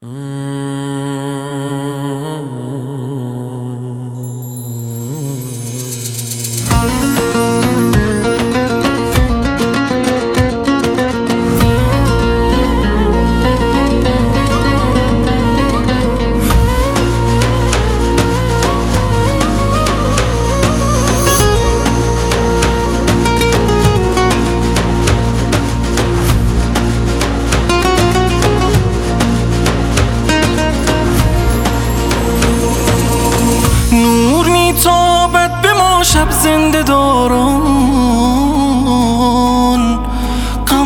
نور میتابد به ما شب زنده داران، غم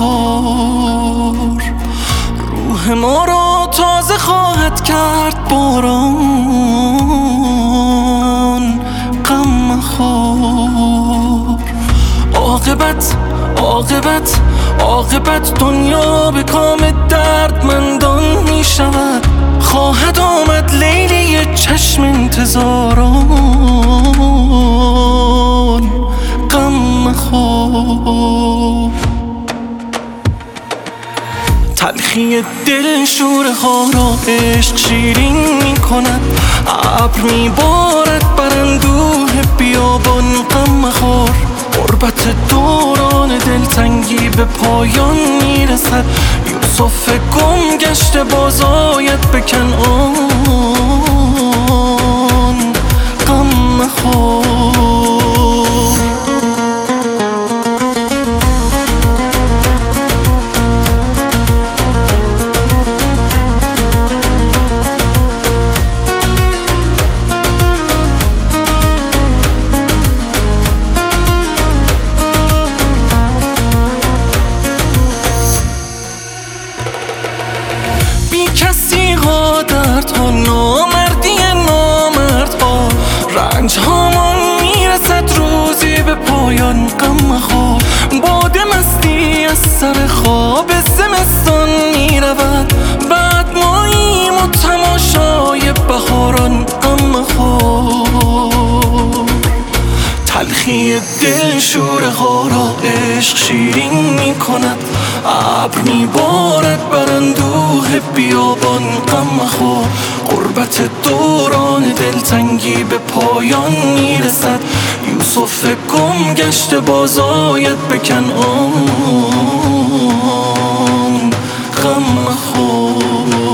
مخور روح ما را تازه خواهد کرد باران، غم مخور. عاقبت دنیا به کام دردمندان می شود، خواهد آمد لیلی چشم انتظاران، غم مخور. تلخی دل شورها را عشق شیرین می کند، ابر می بارد بر اندوه بیابان، غم مخور. غربت دوران دلتنگی به پایان می رسد، یوسف گم گشته باز آید به کنعان، غم مخور. کسی ها دردها، نامردی نامردها، رنج هامان میرسد روزی به پایان، غم مخور. باد مستی از سر خواب زمستان میرود، بعد ماییم و تماشای بهاران، غم مخور. تلخی دل شورها را عشق شیرین می کند، ابر می بارد بر اندوه بیابان، غم مخور. غربت دوران دلتنگی به پایان می رسد، یوسف گم گشته باز آید به کنعان، غم مخور.